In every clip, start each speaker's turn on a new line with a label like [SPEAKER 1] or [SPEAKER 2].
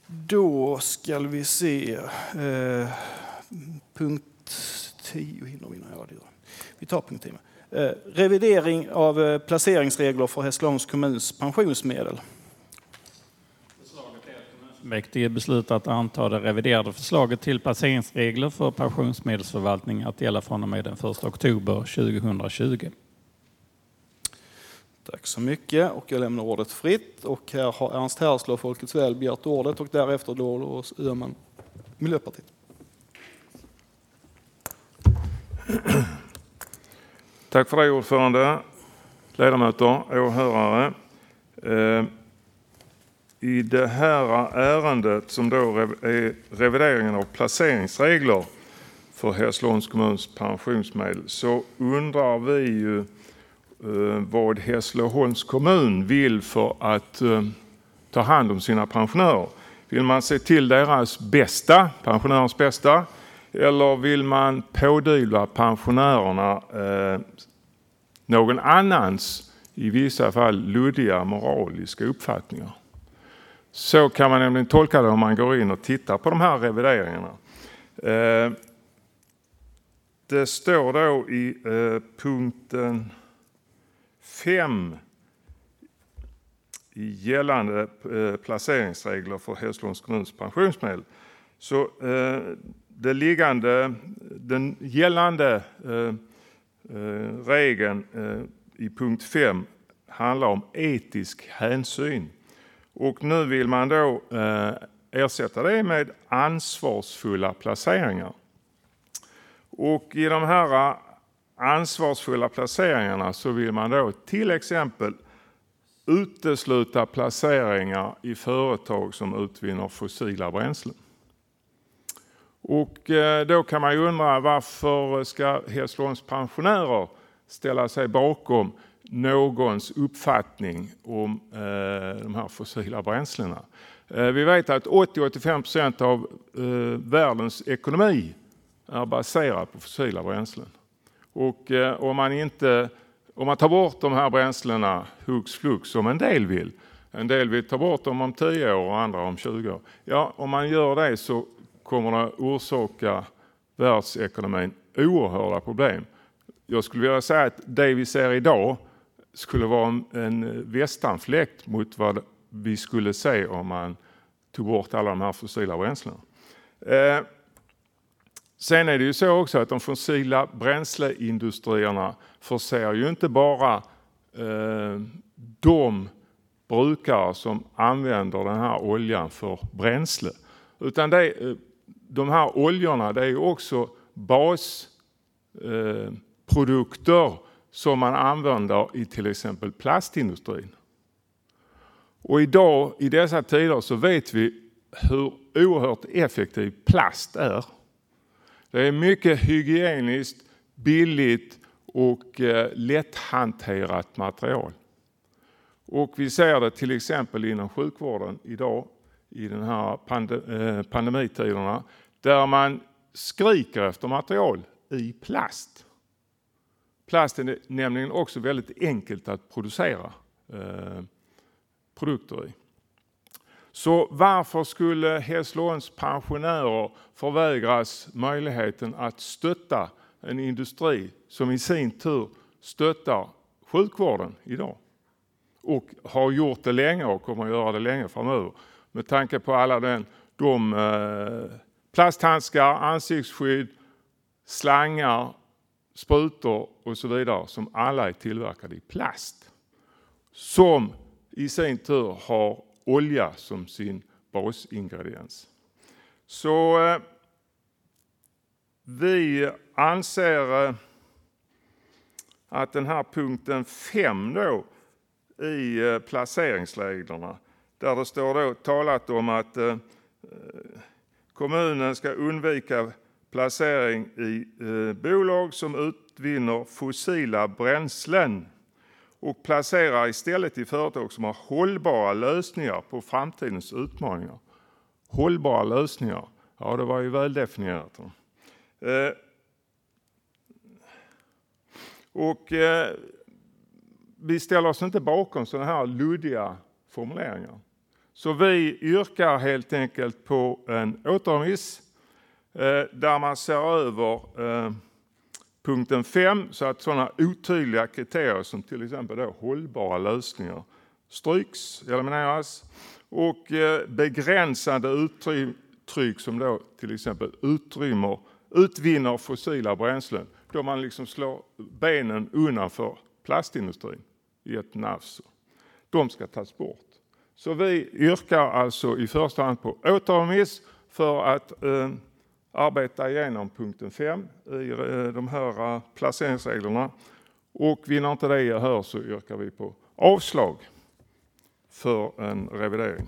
[SPEAKER 1] Då ska vi se. Punkt 10 hinner vi. Vi tar punkt 10. Revidering av placeringsregler för Hässleholms kommuns pensionsmedel.
[SPEAKER 2] Fullmäktige beslutar att anta det reviderade förslaget till placeringsregler för pensionsmedelsförvaltning att gälla från och med den 1 oktober 2020.
[SPEAKER 1] Tack så mycket, och jag lämnar ordet fritt. Och här har Ernst Härsler, Folkets väl, begärt ordet, och därefter då Öhman, Miljöpartiet.
[SPEAKER 3] Tack för det, ordförande, ledamöter, åhörare. I det här ärendet som då är revideringen av placeringsregler för Hässleholms kommuns pensionsmedel, så undrar vi ju vad Hässleholms kommun vill för att ta hand om sina pensionärer. Vill man se till deras bästa, pensionärers bästa, eller vill man pådyvla pensionärerna någon annans, i vissa fall luddiga moraliska uppfattningar? Så kan man nämligen tolka det om man går in och tittar på de här revideringarna. Det står då i punkten 5 i gällande placeringsregler för Hässleholms kommuns pensionsmedel. Så den gällande regeln i punkt 5 handlar om etisk hänsyn. Och nu vill man då ersätta det med ansvarsfulla placeringar. Och i de här ansvarsfulla placeringarna så vill man då till exempel utesluta placeringar i företag som utvinner fossila bränslen. Och då kan man ju undra, varför ska Hässleholms pensionärer ställa sig bakom någons uppfattning om de här fossila bränslena? Vi vet att 80-85% av världens ekonomi är baserad på fossila bränslen. Och om man tar bort de här bränslena hux flux, som en del vill ta bort dem om 10 år och andra om 20 år. Ja, om man gör det så kommer det orsaka världsekonomin oerhörda problem. Jag skulle vilja säga att det vi ser idag skulle vara en västanfläkt mot vad vi skulle se om man tog bort alla de här fossila bränslena. Sen är det ju så också att de fossila bränsleindustrierna förser ju inte bara de brukare som använder den här oljan för bränsle, utan de här oljorna, det är ju också basprodukter som man använder i till exempel plastindustrin. Och idag, i dessa tider, så vet vi hur oerhört effektiv plast är. Det är mycket hygieniskt, billigt och lätthanterat material. Och vi ser det till exempel inom sjukvården idag, i den här pandemitiderna, där man skriker efter material i plast. Plast är nämligen också väldigt enkelt att producera produkter i. Så varför skulle Hässleholms pensionärer förvägras möjligheten att stötta en industri som i sin tur stöttar sjukvården idag? Och har gjort det länge och kommer att göra det länge framöver. Med tanke på alla de plasthandskar, ansiktsskydd, slangar, sprutor och så vidare som alla är tillverkade i plast. Som i sin tur har olja som sin basingrediens. Så vi anser att den här punkten 5 då i placeringsreglerna, där det står då talat om att kommunen ska undvika placering i bolag som utvinner fossila bränslen och placera istället i företag som har hållbara lösningar på framtidens utmaningar. Hållbara lösningar, ja, det var ju väl definierat. Vi ställer oss inte bakom sådana här luddiga formuleringar Så vi yrkar helt enkelt på en återremiss där man ser över punkten 5 så att sådana otydliga kriterier som till exempel då hållbara lösningar stryks, elimineras, och begränsande uttryck som då till exempel utvinner fossila bränslen, då man liksom slår benen undan för plastindustrin i ett nafs. De ska tas bort. Så vi yrkar alltså i första hand på återremiss för att arbeta igenom punkten 5 i de här placeringsreglerna. Och vinner inte det gehör så yrkar vi på avslag för en revidering.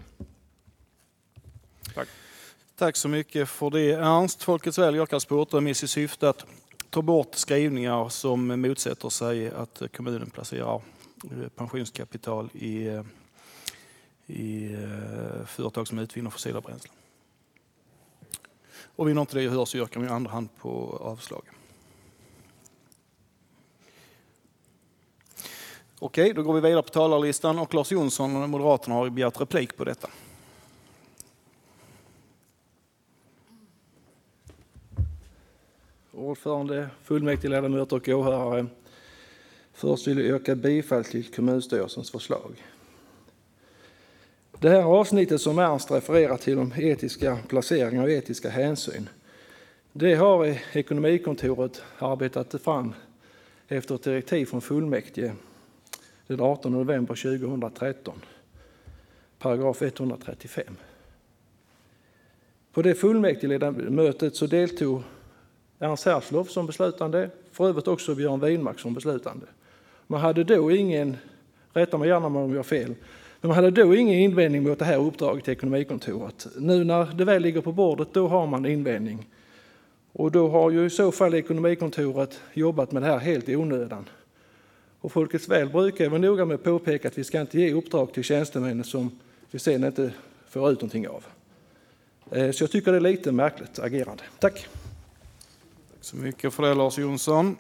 [SPEAKER 3] Tack.
[SPEAKER 1] Tack så mycket för det, Ernst. Folkets väl yrkas på återremiss i syfte att ta bort skrivningar som motsätter sig att kommunen placerar pensionskapital i företag som utvinner fossila bränslen. Och vinner inte det gehör så yrkar vi i andra hand på avslag. Okej, då går vi vidare på talarlistan och Lars Jonsson, Moderaterna, har begärt replik på detta.
[SPEAKER 4] Ordförande, fullmäktigeledamöter och åhörare. Först vill jag yrka bifall till kommunstyrelsens förslag. Det här avsnittet som Ernst refererar till om etiska placeringar och etiska hänsyn, det har Ekonomikontoret arbetat fram efter ett direktiv från fullmäktige den 18 november 2013, paragraf 135. På det fullmäktigeledamötet så deltog Ernst Herslov som beslutande, för övrigt också Björn Winmark som beslutande. Man hade då ingen, rätta mig gärna om jag har fel, men man hade då ingen invändning mot det här uppdraget till Ekonomikontoret. Nu när det väl ligger på bordet, då har man invändning. Och då har ju i så fall Ekonomikontoret jobbat med det här helt i onödan. Och Folkets väl brukar vara noga med att påpeka att vi ska inte ge uppdrag till tjänstemän som vi sen inte får ut någonting av. Så jag tycker det är lite märkligt agerande. Tack.
[SPEAKER 1] Tack så mycket för det, Lars Jonsson.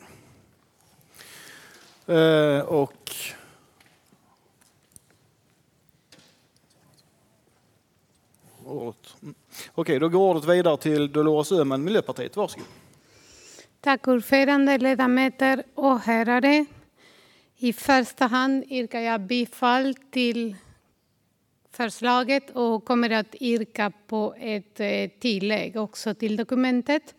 [SPEAKER 1] Okej, då går ordet vidare till Dolores Öhman, Miljöpartiet. Varsågod.
[SPEAKER 5] Tack ordförande, ledamöter och herrar. I första hand yrkar jag bifall till förslaget och kommer att yrka på ett tillägg också till dokumentet.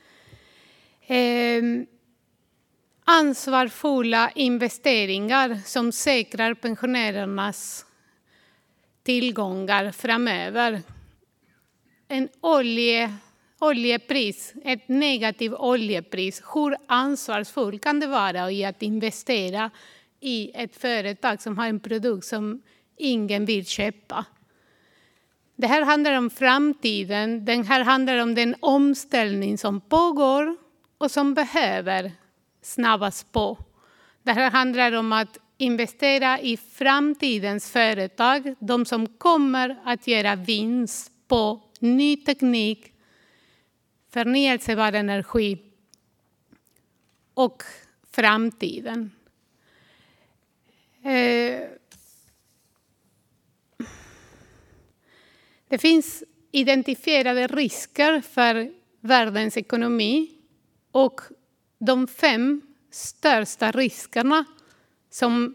[SPEAKER 5] Ansvarsfulla investeringar som säkrar pensionärernas tillgångar framöver. En oljepris, ett negativt oljepris. Hur ansvarsfull kan det vara i att investera i ett företag som har en produkt som ingen vill köpa? Det här handlar om framtiden. Det här handlar om den omställning som pågår och som behöver snabbas på. Det här handlar om att investera i framtidens företag. De som kommer att göra vinst på ny teknik, förnyelsebar energi och framtiden. Det finns identifierade risker för världens ekonomi och de 5 största riskerna som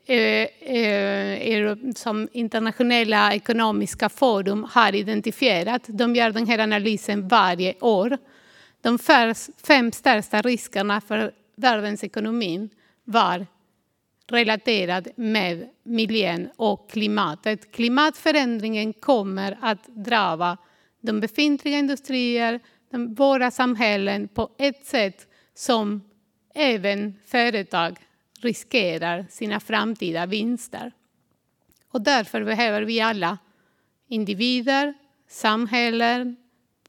[SPEAKER 5] internationella ekonomiska forum har identifierat. De gör den här analysen varje år. De 5 största riskerna för världens ekonomi var relaterad med miljön och klimatet. Klimatförändringen kommer att drabba de befintliga industrier, våra samhällen på ett sätt som även företag riskerar sina framtida vinster. Och därför behöver vi alla, individer, samhällen,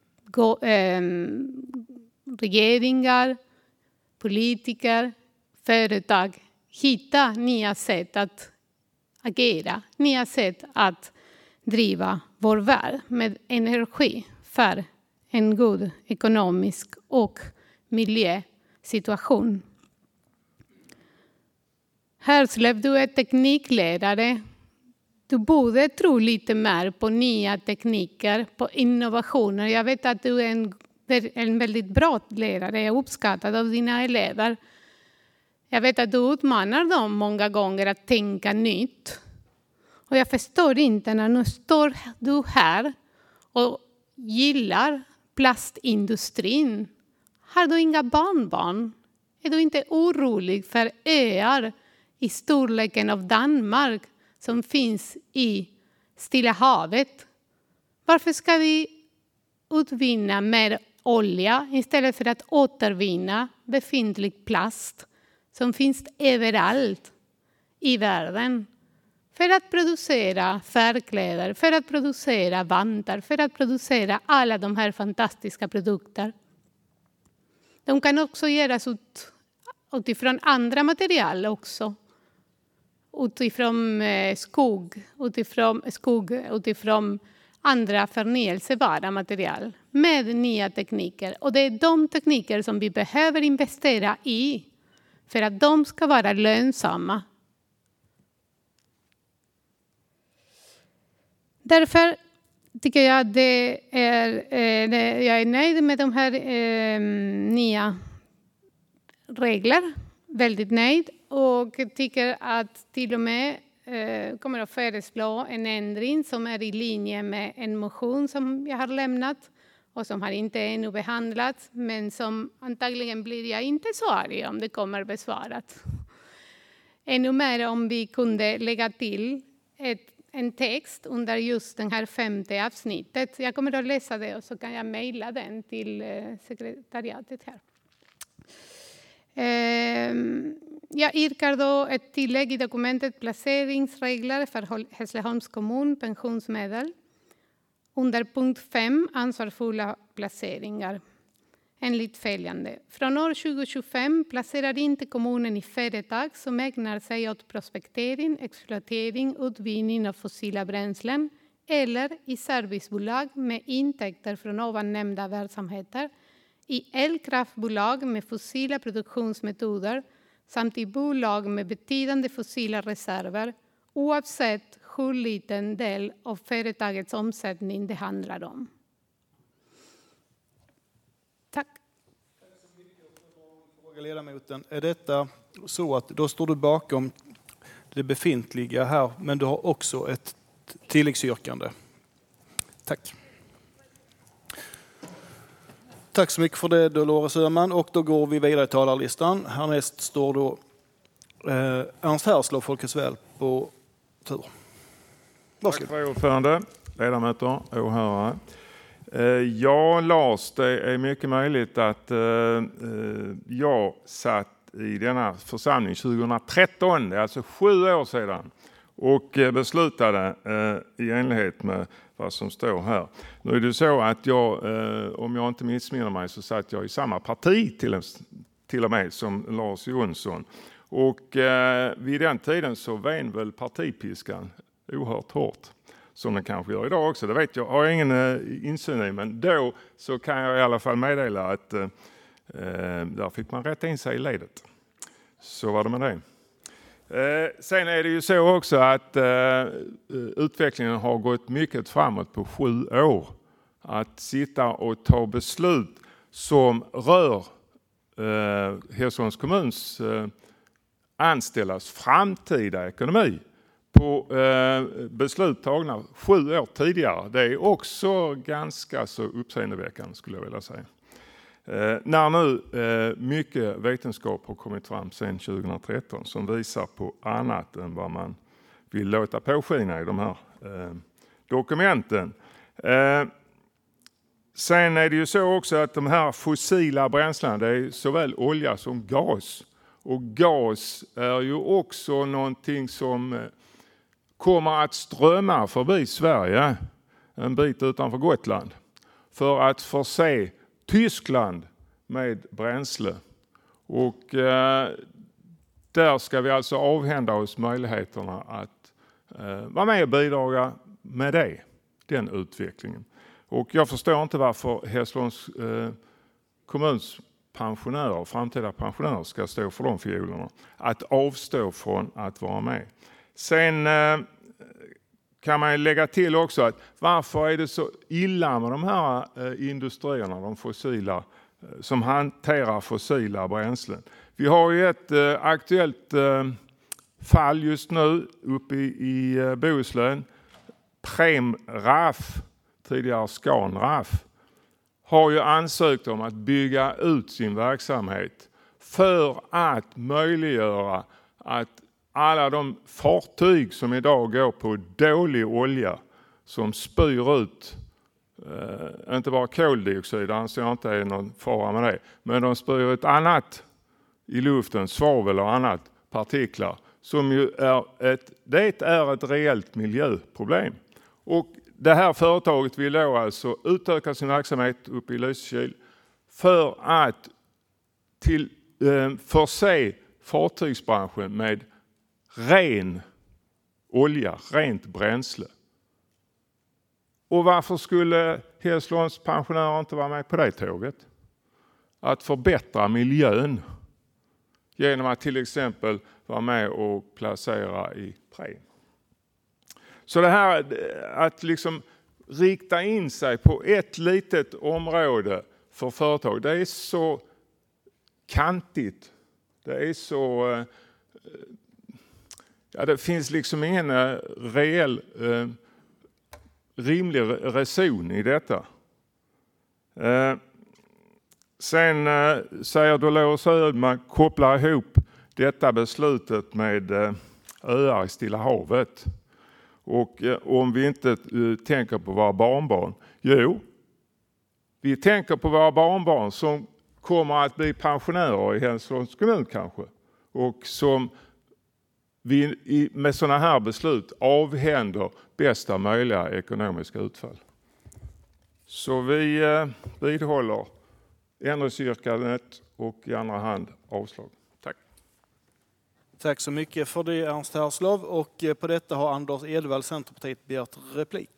[SPEAKER 5] regeringar, politiker, företag, hitta nya sätt att agera, nya sätt att driva vår värld med energi för en god ekonomisk och miljösituation. Herslöv, du är teknikledare. du borde tro lite mer på nya tekniker, på innovationer. Jag vet att du är en väldigt bra lärare, jag är uppskattad av dina elever. Jag vet att du utmanar dem många gånger att tänka nytt. Och jag förstår inte när nu står du här och gillar plastindustrin. Har du inga barnbarn? Är du inte orolig för öar i storleken av Danmark som finns i Stilla havet? Varför ska vi utvinna mer olja istället för att återvinna befintlig plast som finns överallt i världen? För att producera färgkläder, för att producera vantar, för att producera alla de här fantastiska produkter. De kan också göras utifrån andra material också. Utifrån utifrån andra förnyelsebara material med nya tekniker. Och det är de tekniker som vi behöver investera i för att de ska vara lönsamma. Därför tycker jag att jag är nöjd med de här nya regler. Väldigt nöjd. Och tycker att till och med kommer att föreslå en ändring som är i linje med en motion som jag har lämnat. Och som har inte ännu behandlats. Men som antagligen blir jag inte så arg om det kommer besvarat. Ännu mer om vi kunde lägga till en text under just den här 5:e avsnittet. Jag kommer att läsa det och så kan jag mejla den till sekretariatet här. Jag yrkar då ett tillägg i dokumentet placeringsregler för Hässleholms kommun pensionsmedel. Under punkt 5 ansvarsfulla placeringar. Enligt följande. Från år 2025 placerar inte kommunen i företag som ägnar sig åt prospektering, exploatering, utvinning av fossila bränslen eller i servicebolag med intäkter från ovan nämnda verksamheter, i elkraftbolag med fossila produktionsmetoder samt i bolag med betydande fossila reserver oavsett hur liten del av företagets omsättning det handlar om. Tack.
[SPEAKER 1] Fråga ledamoten, är detta så att då står du bakom det befintliga här, men du har också ett tilläggsyrkande? Tack. Tack så mycket för det, Dolores Öhman. Och då går vi vidare i talarlistan. Härnäst står då Ernst Härslov, Folkets Väl, på tur. Varsågod.
[SPEAKER 3] Tack för ordförande, ledamöter, åhörare. Ja, Lars, det är mycket möjligt att jag satt i denna församling 2013, det är alltså 7 år sedan, och beslutade i enlighet med vad som står här. Nu är det så att jag, om jag inte missminner mig, så satt jag i samma parti till och med som Lars Jonsson. Och vid den tiden så vän väl partipiskan oerhört hårt. Som den kanske gör idag också, det vet jag. Har jag ingen insyn i, men då så kan jag i alla fall meddela att där fick man rätta in sig i ledet. Så var det med det. Sen är det ju så också att utvecklingen har gått mycket framåt på 7 år. Att sitta och ta beslut som rör Hässleholms kommuns anställdas framtida ekonomi på beslut tagna 7 år tidigare. Det är också ganska så uppseendeväckande, skulle jag vilja säga. När nu mycket vetenskap har kommit fram sedan 2013 som visar på annat än vad man vill låta påskina i de här dokumenten. Sen är det ju så också att de här fossila bränslena, det är såväl olja som gas. Och gas är ju också någonting som kommer att strömma förbi Sverige en bit utanför Gotland för att förse Tyskland med bränsle. Och där ska vi alltså avhända oss möjligheterna att vara med och bidra med den utvecklingen. Och jag förstår inte varför Hässleholms kommuns pensionärer, framtida pensionärer, ska stå för de fiolerna. Att avstå från att vara med. Sen kan man lägga till också att varför är det så illa med de här industrierna, de fossila, som hanterar fossila bränslen. Vi har ju ett aktuellt fall just nu uppe i Bohuslän. Premraff, tidigare Scanraff, har ju ansökt om att bygga ut sin verksamhet för att möjliggöra att alla de fartyg som idag går på dålig olja som spyr ut inte bara koldioxid, anser jag inte är någon fara med det, men de spyr ut annat i luften, svavel och annat, partiklar, som ju är ett reellt miljöproblem. Och det här företaget vill då alltså utöka sin verksamhet uppe i Lysekil för att förse fartygsbranschen med ren olja, rent bränsle. Och varför skulle Hässleholms pensionärer inte vara med på det tåget? Att förbättra miljön genom att till exempel vara med och placera i Preem. Så det här att liksom rikta in sig på ett litet område för företag, det är så kantigt. Det är så... det finns liksom ingen reell rimlig reson i detta. Sen säger Dolores Ödman, kopplar ihop detta beslutet med öar i Stilla havet. Och om vi inte tänker på våra barnbarn. Jo, vi tänker på våra barnbarn som kommer att bli pensionärer i Hässleholms kommun kanske. Och som vi med sådana här beslut avhänder bästa möjliga ekonomiska utfall. Så vi vidhåller ändringsyrkandet och i andra hand avslag. Tack.
[SPEAKER 1] Tack så mycket för det, Ernst Härslov. Och på detta har Anders Edvall, Centerpartiet, begärt replik.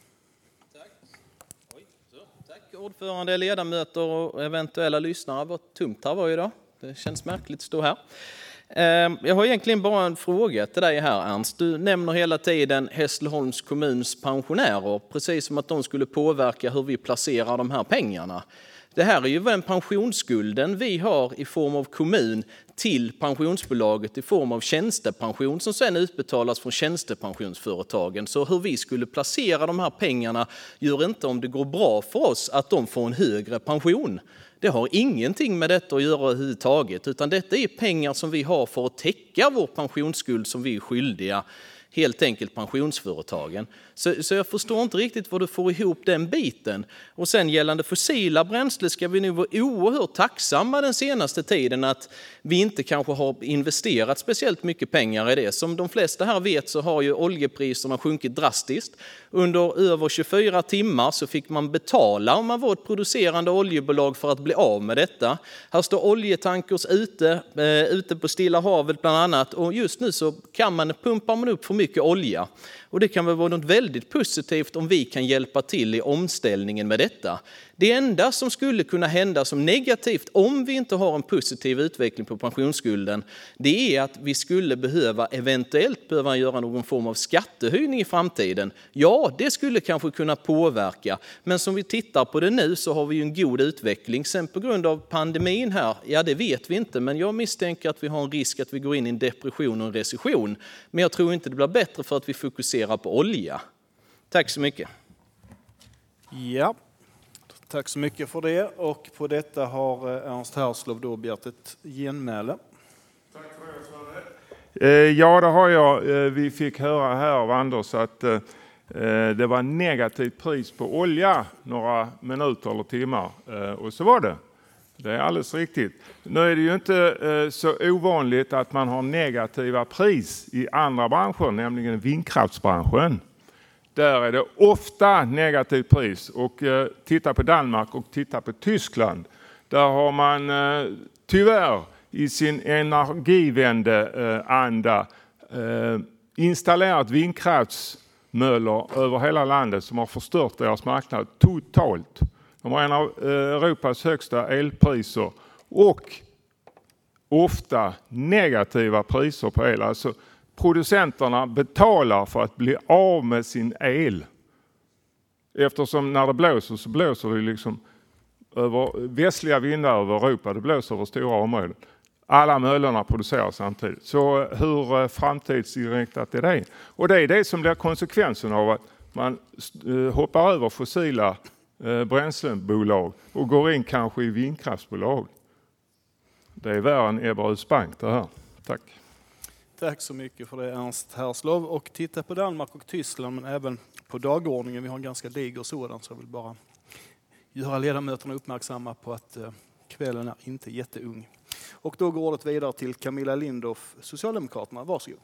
[SPEAKER 6] Tack ordförande, ledamöter och eventuella lyssnare. Vad tomt här var idag. Det känns märkligt att stå här. Jag har egentligen bara en fråga till dig här, Ernst. Du nämner hela tiden Hässleholms kommuns pensionärer, precis som att de skulle påverka hur vi placerar de här pengarna. Det här är ju den pensionsskulden vi har i form av kommun till pensionsbolaget i form av tjänstepension som sedan utbetalas från tjänstepensionsföretagen. Så hur vi skulle placera de här pengarna gör inte, om det går bra för oss, att de får en högre pension. Det har ingenting med detta att göra överhuvudtaget, utan detta är pengar som vi har för att täcka vår pensionsskuld som vi är skyldiga, helt enkelt pensionsföretagen. Så jag förstår inte riktigt vad du får ihop den biten. Och sen gällande fossila bränsle ska vi nu vara oerhört tacksamma den senaste tiden att vi inte kanske har investerat speciellt mycket pengar i det. Som de flesta här vet så har ju oljepriserna sjunkit drastiskt. Under över 24 timmar så fick man betala om man var ett producerande oljebolag för att bli av med detta. Här står oljetankers ute på Stilla havet bland annat, och just nu så pumpar man upp för mycket olja. Och det kan väl vara något väldigt positivt om vi kan hjälpa till i omställningen med detta. Det enda som skulle kunna hända som negativt om vi inte har en positiv utveckling på pensionsskulden, det är att vi skulle eventuellt behöva göra någon form av skattehöjning i framtiden. Ja, det skulle kanske kunna påverka, men som vi tittar på det nu så har vi ju en god utveckling. Sen på grund av pandemin här, ja det vet vi inte, men jag misstänker att vi har en risk att vi går in i en depression och en recession. Men jag tror inte det blir bättre för att vi fokuserar på olja. Tack så mycket.
[SPEAKER 1] Ja. Tack så mycket för det, och på detta har Ernst Härslov då begärt ett genmäle.
[SPEAKER 3] Tack för det. Ja, det har jag. Vi fick höra här av Anders att det var negativt pris på olja några minuter eller timmar, och så var det. Det är alldeles riktigt. Nu är det ju inte så ovanligt att man har negativa pris i andra branscher, nämligen vindkraftsbranschen. Där är det ofta negativt pris, och titta på Danmark och titta på Tyskland. Där har man tyvärr i sin energivändeanda installerat vindkraftsmöller över hela landet som har förstört deras marknad totalt. De har en av Europas högsta elpriser och ofta negativa priser på el. Alltså producenterna betalar för att bli av med sin el. Eftersom när det blåser så blåser det liksom över västliga vindar över Europa. Det blåser över stora områden. Alla möllorna producerar samtidigt. Så hur framtidsinriktat är det? Och det är det som blir konsekvensen av att man hoppar över fossila bränslebolag och går in kanske i vindkraftsbolag. Det är värre än Ebberöds bank det här. Tack.
[SPEAKER 1] Tack så mycket för det, Ernst Herslov. Och titta på Danmark och Tyskland, men även på dagordningen. Vi har en ganska diger sådan, så jag vill bara göra ledamöterna uppmärksamma på att kvällen är inte jätteung. Och då går det vidare till Camilla Lindorff, Socialdemokraterna. Varsågod.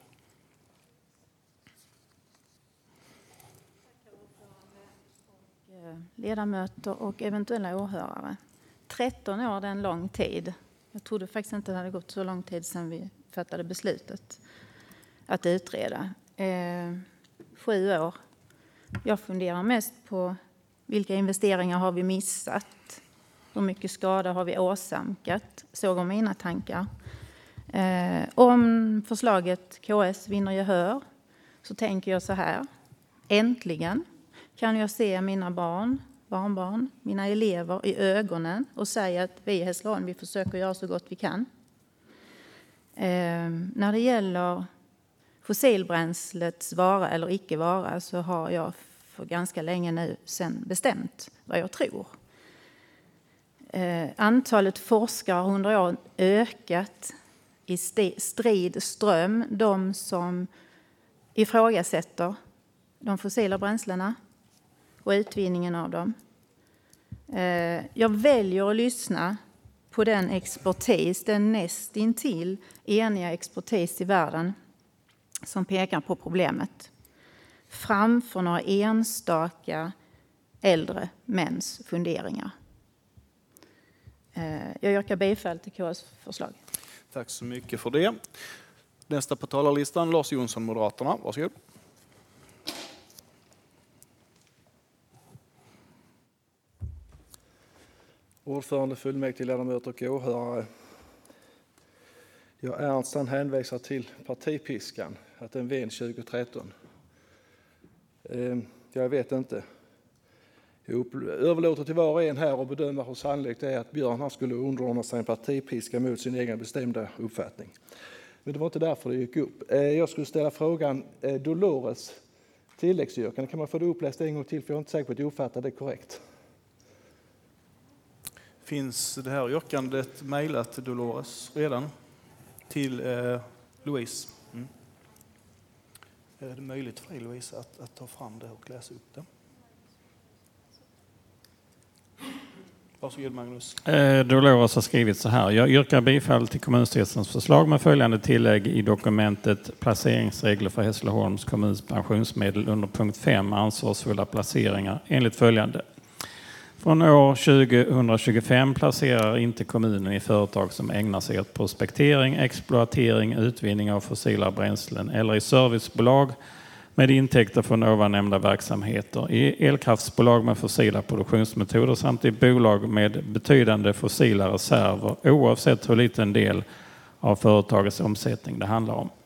[SPEAKER 7] Ledamöter och eventuella åhörare. 13 år är en lång tid. Jag trodde faktiskt inte det hade gått så lång tid sedan vi fattade beslutet att utreda. 7 år. Jag funderar mest på vilka investeringar har vi missat? Hur mycket skada har vi åsamkat? Så går mina tankar. Om förslaget KS vinner gehör så tänker jag så här. Äntligen kan jag se mina barn, barnbarn, mina elever i ögonen och säga att vi i Hässleholm, vi försöker göra så gott vi kan. När det gäller fossilbränslets vara eller icke vara så har jag för ganska länge nu sedan bestämt vad jag tror. Antalet forskare har under år ökat i strid ström. De som ifrågasätter de fossila bränslena och utvinningen av dem. Jag väljer att lyssna på den expertis, den nästintill eniga expertis i världen som pekar på problemet. Framför några enstaka äldre mäns funderingar. Jag yrkar bifall till KS förslag.
[SPEAKER 1] Tack så mycket för det. Nästa på talarlistan, Lars Jonsson, Moderaterna. Varsågod.
[SPEAKER 4] Ordförande, fullmäktigeledamöter och åhörare. Ernst hänvisar till partipiskan, att den vann 2013. Jag vet inte. Jag överlåter till var och en här att bedöma hur sannolikt det är att Björn skulle underordna sig en partipiska mot sin egen bestämda uppfattning. Men det var inte därför det gick upp. Jag skulle ställa frågan, Dolores tilläggsyrkande, kan man få det uppläst en gång till, för jag är inte säker på att jag uppfattar det korrekt.
[SPEAKER 1] Finns det här yrkandet mejlat till Dolores redan? Till Louise? Mm. Är det möjligt för dig, Louise, att ta fram det och läsa upp det? Varsågod, Magnus.
[SPEAKER 2] Dolores har skrivit så här. Jag yrkar bifall till kommunstyrelsens förslag med följande tillägg i dokumentet placeringsregler för Hässleholms kommuns pensionsmedel under punkt 5 ansvarsfulla placeringar enligt följande. Från år 2025 placerar inte kommunen i företag som ägnar sig åt prospektering, exploatering, utvinning av fossila bränslen eller i servicebolag med intäkter från ovannämnda verksamheter, i elkraftsbolag med fossila produktionsmetoder samt i bolag med betydande fossila reserver oavsett hur liten del av företagets omsättning det handlar om.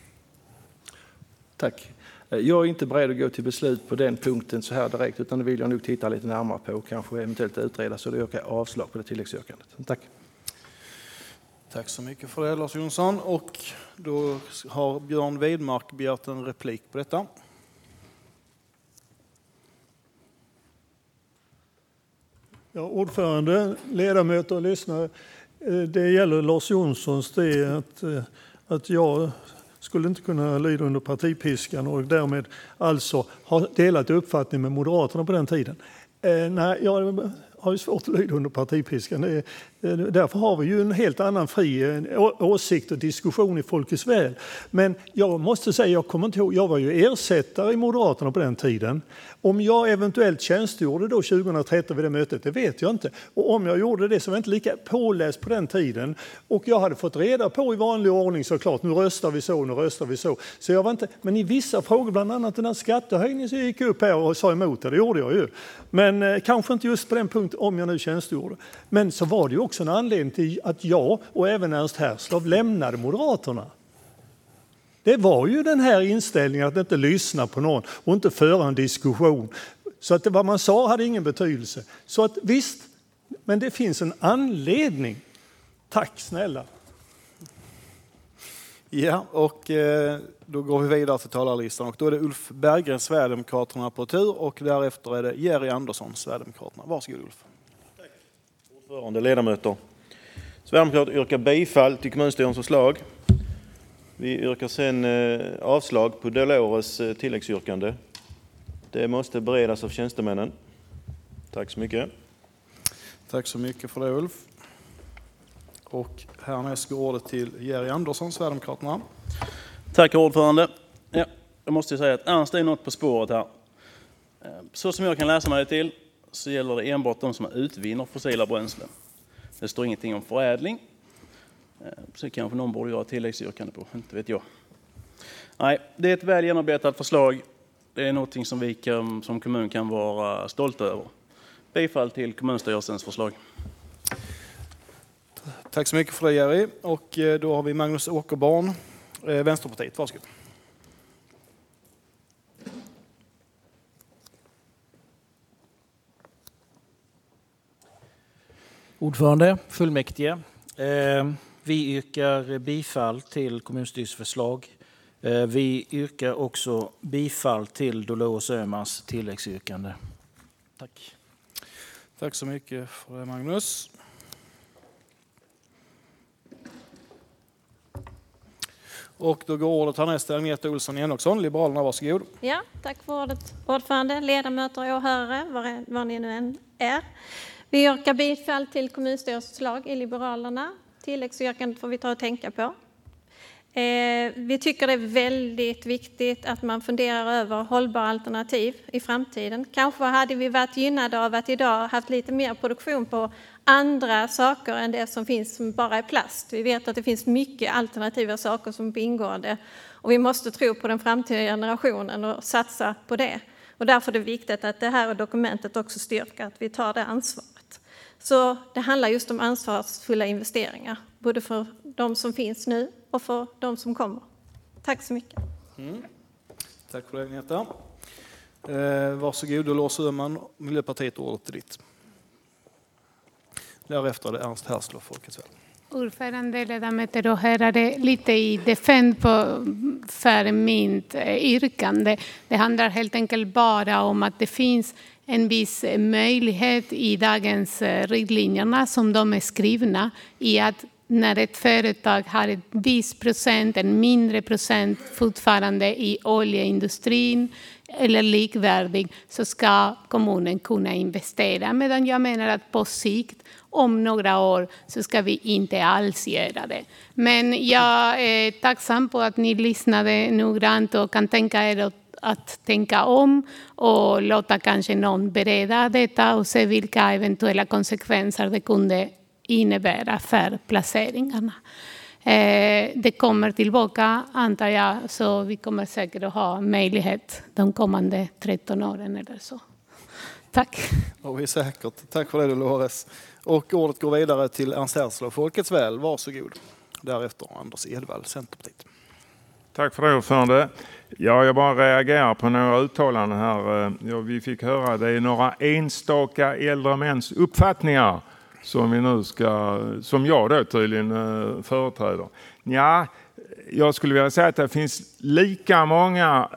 [SPEAKER 4] Tack. Jag är inte beredd att gå till beslut på den punkten så här direkt, utan det vill jag nog titta lite närmare på och kanske eventuellt utreda, så då yrkar jag avslag på det tilläggsyrkandet. Tack.
[SPEAKER 1] Tack så mycket för det, Lars Jonsson. Och då har Björn Widmark begärt en replik på detta.
[SPEAKER 8] Ja, ordförande, ledamöter och lyssnare. Det gäller Lars Jonssons det att jag skulle inte kunna lyda under partipiskan och därmed alltså ha delat uppfattning med Moderaterna på den tiden. Nej, jag har ju svårt att lyda under partipiskan. Därför har vi ju en helt annan fri åsikt och diskussion i Folkets väl. Men jag måste säga, jag kommer inte ihåg, jag var ju ersättare i Moderaterna på den tiden. Om jag eventuellt tjänstgjorde då 2013 vid det mötet, det vet jag inte. Och om jag gjorde det så var jag inte lika påläst på den tiden. Och jag hade fått reda på i vanlig ordning såklart, nu röstar vi så, nu röstar vi så. Så jag var inte, men i vissa frågor, bland annat den här skattehöjningen som jag gick upp här och sa emot det gjorde jag ju. Men kanske inte just på den punkten om jag nu tjänstgjorde. Men så var det ju också en anledning till att jag och även Ernst Herslov lämnade Moderaterna. Det var ju den här inställningen att inte lyssna på någon och inte föra en diskussion. Så att vad man sa hade ingen betydelse. Så att visst, men det finns en anledning. Tack snälla.
[SPEAKER 1] Ja, och då går vi vidare till talarlistan. Och då är det Ulf Berggren, Sverigedemokraterna på tur. Och därefter är det Jerry Andersson, Sverigedemokraterna. Varsågod Ulf.
[SPEAKER 9] Tack. Ordförande, ledamöter. Sverigedemokraterna yrkar bifall till kommunstyrelsens förslag. Vi yrkar sedan avslag på Dolores tilläggsyrkande. Det måste beredas av tjänstemännen. Tack så mycket.
[SPEAKER 1] Tack så mycket för det Ulf. Och härnäst går ordet till Jerry Andersson, Sverigedemokraterna.
[SPEAKER 10] Tack ordförande. Ja, jag måste säga att Ernst är något på spåret här. Så som jag kan läsa mig till så gäller det enbart de som utvinner fossila bränslen. Det står ingenting om förädling. Så kanske någon borde göra tilläggsyrkande på, inte vet jag. Nej, det är ett väl genomarbetat förslag. Det är någonting som vi som kommun kan vara stolta över. Bifall till kommunstyrelsens förslag.
[SPEAKER 1] Tack så mycket för det Jerry. Och då har vi Magnus Åkerbarn, Vänsterpartiet. Varsågod.
[SPEAKER 11] Ordförande, fullmäktige. Vi yrkar bifall till kommunstyrelsens förslag. Vi yrkar också bifall till Dolores Öhmans tilläggsyrkande. Tack.
[SPEAKER 1] Tack så mycket för det Magnus. Och då går ordet härnäst till Agneta Olsson Enoksson, Liberalerna. Varsågod.
[SPEAKER 12] Ja, tack för ordet ordförande, ledamöter och åhörare, var ni nu än är. Vi yrkar bifall till kommunstyrelsens förslag i Liberalerna. Tilläggsyrkandet får vi ta och tänka på. Vi tycker det är väldigt viktigt att man funderar över hållbara alternativ i framtiden. Kanske hade vi varit gynnade av att idag haft lite mer produktion på andra saker än det som finns som bara är plast. Vi vet att det finns mycket alternativa saker som ingår det. Och vi måste tro på den framtida generationen och satsa på det. Och därför är det viktigt att det här dokumentet också styrker att vi tar det ansvaret. Så det handlar just om ansvarsfulla investeringar. Både för de som finns nu och för de som kommer. Tack så mycket.
[SPEAKER 1] Tack för det Agneta. Varsågod Dolores Öhman, Miljöpartiet, ordet till ditt. Därefter är det Ernst Härslow, Folkets väl.
[SPEAKER 5] Ordförande, ledamöter och herrar, lite i defend för mitt yrkande. Det handlar helt enkelt bara om att det finns en viss möjlighet i dagens riktlinjerna som de är skrivna i att när ett företag har ett viss procent, en mindre procent fortfarande i oljeindustrin eller likvärdig så ska kommunen kunna investera. Medan jag menar att på sikt, om några år, så ska vi inte alls göra det. Men jag är tacksam på att ni lyssnade noggrant och kan tänka er att tänka om och låta kanske någon bereda detta och se vilka eventuella konsekvenser det kunde innebära för placeringarna. Det kommer tillbaka, antar jag, så vi kommer säkert att ha möjlighet de kommande 13 åren eller så. Tack.
[SPEAKER 1] Och vi är säkert. Tack för det Dolores. Och ordet går vidare till Ernst Härslow, Folkets väl. Varsågod. Därefter Anders Edvall, Centerpartiet.
[SPEAKER 3] Tack för det ordförande. Ja, jag bara reagerar på några uttalanden här. Ja, vi fick höra att det är några enstaka äldre mäns uppfattningar som vi nu som jag då tydligen företräder. Ja, jag skulle vilja säga att det finns lika många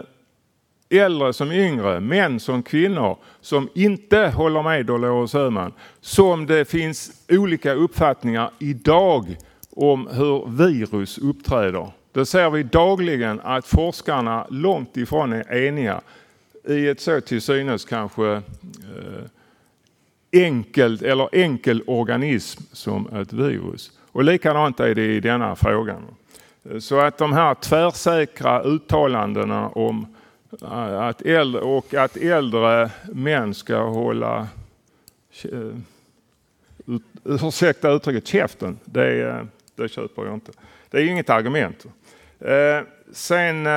[SPEAKER 3] äldre som yngre, män som kvinnor, som inte håller med Dolores Öhman, som det finns olika uppfattningar idag om hur virus uppträder. Det ser vi dagligen att forskarna långt ifrån är eniga i ett så till synes kanske enkel organism som ett virus. Och likadant är det i denna frågan. Så att de här tvärsäkra uttalandena om att äldre män ska hålla ursäkta uttrycket käften, det köper jag inte. Det är ju inget argument. Sen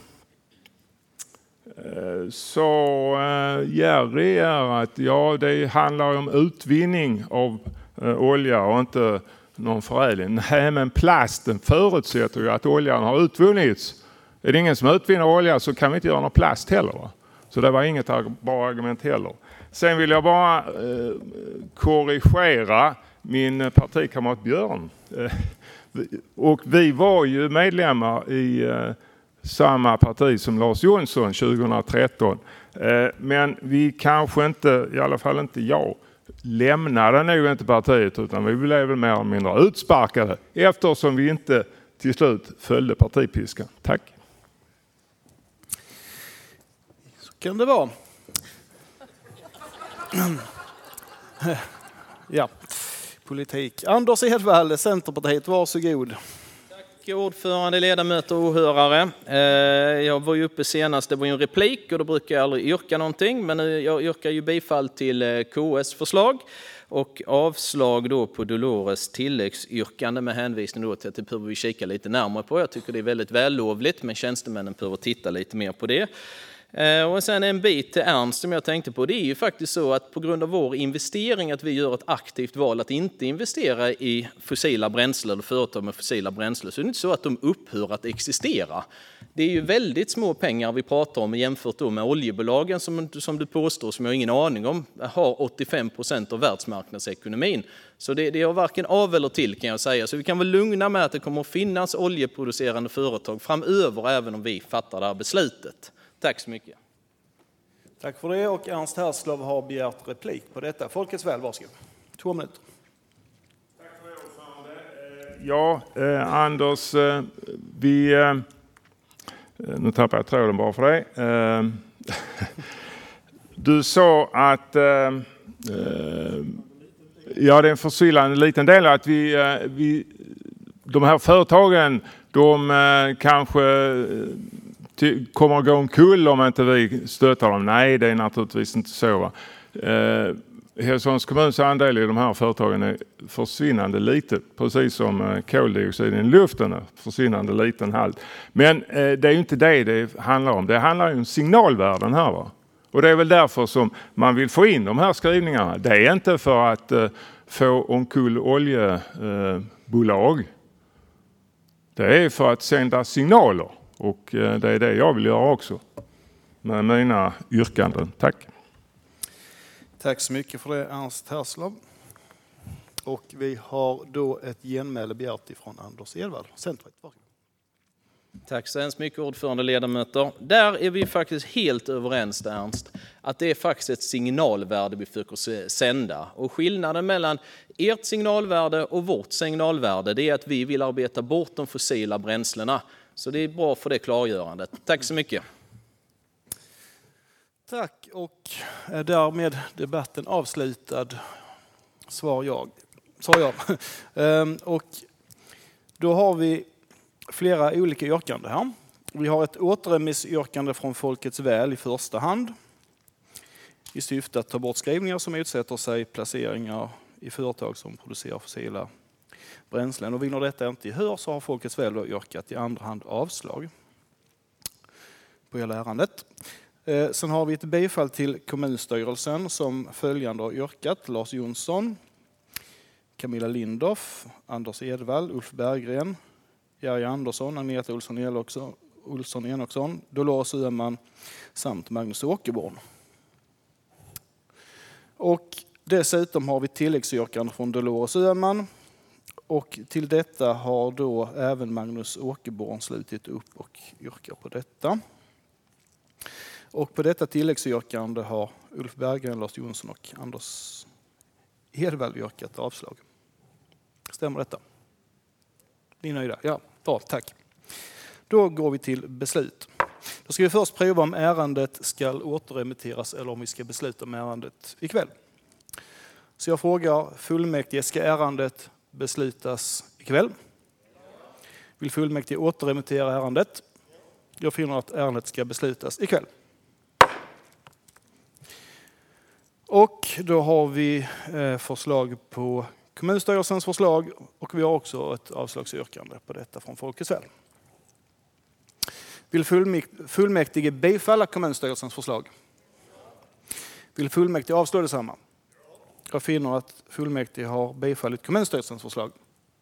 [SPEAKER 3] så Jerry är att ja, det handlar om utvinning av olja och inte någon förädling. Nej, men plasten förutsätter ju att oljan har utvunnits. Är det ingen som utvinner olja så kan vi inte göra någon plast heller. Va? Så det var inget bra argument heller. Sen vill jag bara korrigera min partikamrat Björn. Och vi var ju medlemmar i samma parti som Lars Jonsson 2013. Men vi kanske inte, i alla fall inte jag, lämnade nog inte partiet utan vi blev väl mer eller mindre utsparkade eftersom vi inte till slut följde partipiskan. Tack.
[SPEAKER 1] Så kan det vara. Ja, politik. Anders Edvall, Centerpartiet, varsågod.
[SPEAKER 6] Tack ordförande, ledamöter och åhörare. Jag var ju uppe senast, det var ju en replik och då brukar jag aldrig yrka någonting. Men jag yrkar ju bifall till KS förslag och avslag då på Dolores tilläggsyrkande med hänvisning då till att det behöver vi kika lite närmare på. Jag tycker det är väldigt vällovligt men tjänstemännen behöver titta lite mer på det. Och sen en bit till Ernst som jag tänkte på. Det är ju faktiskt så att på grund av vår investering att vi gör ett aktivt val att inte investera i fossila bränslen eller företag med fossila bränslen så är det inte så att de upphör att existera. Det är ju väldigt små pengar vi pratar om jämfört då med oljebolagen som du påstår, som jag har ingen aning om, har 85% av världsmarknadsekonomin. Så det har varken av eller till kan jag säga. Så vi kan väl lugna med att det kommer att finnas oljeproducerande företag framöver även om vi fattar det här beslutet. Tack så mycket.
[SPEAKER 1] Tack för det och Ernst Herslov har begärt replik på detta. Folkets väl, varsågod. 2 minuter.
[SPEAKER 3] Tack för det, ordförande. Ja, Anders, nu tappar jag tråden bara för dig. Du sa att det är en försvillande liten del att de här företagen, de kanske kommer att gå omkull om inte vi stöttar dem. Nej, det är naturligtvis inte så. Va? Hässleholms kommuns andel i de här företagen är försvinnande lite. Precis som koldioxiden i luften är försvinnande liten halt. Men det är ju inte det handlar om. Det handlar ju om signalvärden här. Va? Och det är väl därför som man vill få in de här skrivningarna. Det är inte för att få omkull oljebolag. Det är för att sända signaler. Och det är det jag vill göra också med mina yrkanden. Tack.
[SPEAKER 1] Tack så mycket för det, Ernst Herslov. Och vi har då ett genmäle begärt ifrån Anders Edvall, Centerpartiet.
[SPEAKER 6] Tack så hemskt mycket ordförande ledamöter. Där är vi faktiskt helt överens där, Ernst. Att det är faktiskt ett signalvärde vi försöker sända. Och skillnaden mellan ert signalvärde och vårt signalvärde det är att vi vill arbeta bort de fossila bränslena. Så det är bra för det klargörandet. Tack så mycket.
[SPEAKER 1] Tack och därmed debatten avslutad. Sa jag. Och då har vi flera olika yrkanden här. Vi har ett återremissyrkande från Folkets väl i första hand. I syfte att ta bort skrivningar som utsätter sig placeringar i företag som producerar fossila bränslen. Och vinner detta inte gehör så har Folkets väl då yrkat i andra hand avslag på hela ärendet. Sen har vi ett bifall till kommunstyrelsen som följande har yrkat. Lars Jonsson, Camilla Lindorff, Anders Edvall, Ulf Berggren, Jerry Andersson, Agneta Olsson Enoksson, Dolores Öhman samt Magnus Åkerborn. Och dessutom har vi tilläggsyrkande från Dolores Öhman. Och till detta har då även Magnus Åkerborn slutit upp och yrkar på detta. Och på detta tilläggsyrkande har Ulf Berggren, Lars Jonsson och Anders Edvall yrkat avslag. Stämmer detta? Ni är nöjda? Ja, bra, tack. Då går vi till beslut. Då ska vi först prova om ärendet ska återremitteras eller om vi ska besluta om ärendet ikväll. Så jag frågar fullmäktige, ska ärendet beslutas ikväll? Vill fullmäktige återremittera ärendet? Jag finner att ärendet ska beslutas ikväll. Och då har vi förslag på kommunstyrelsens förslag och vi har också ett avslagsyrkande på detta från Folkets väl. Vill fullmäktige bifalla kommunstyrelsens förslag? Vill fullmäktige avslå detsamma? Jag finner att fullmäktige har bifallit kommunstyrelsens förslag.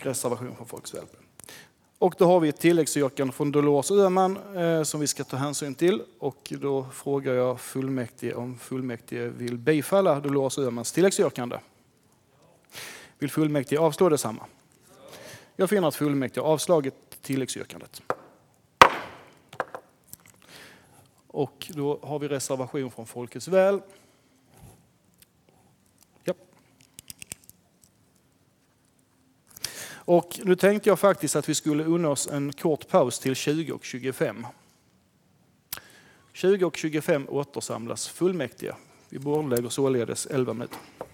[SPEAKER 1] reservation från Folkets väl. Och då har vi ett tilläggsyrkande från Dolores Öhman som vi ska ta hänsyn till. Och då frågar jag fullmäktige om fullmäktige vill bifalla Dolores Öhmans tilläggsyrkande. Vill fullmäktige avslå detsamma? Jag finner att fullmäktige har avslagit tilläggsyrkandet. Och då har vi reservation från Folkets väl. Ja. Och nu tänkte jag faktiskt att vi skulle unna oss en kort paus till 20:25. 20:25 återsamlas fullmäktige. Vi bordlägger således 11 minuter.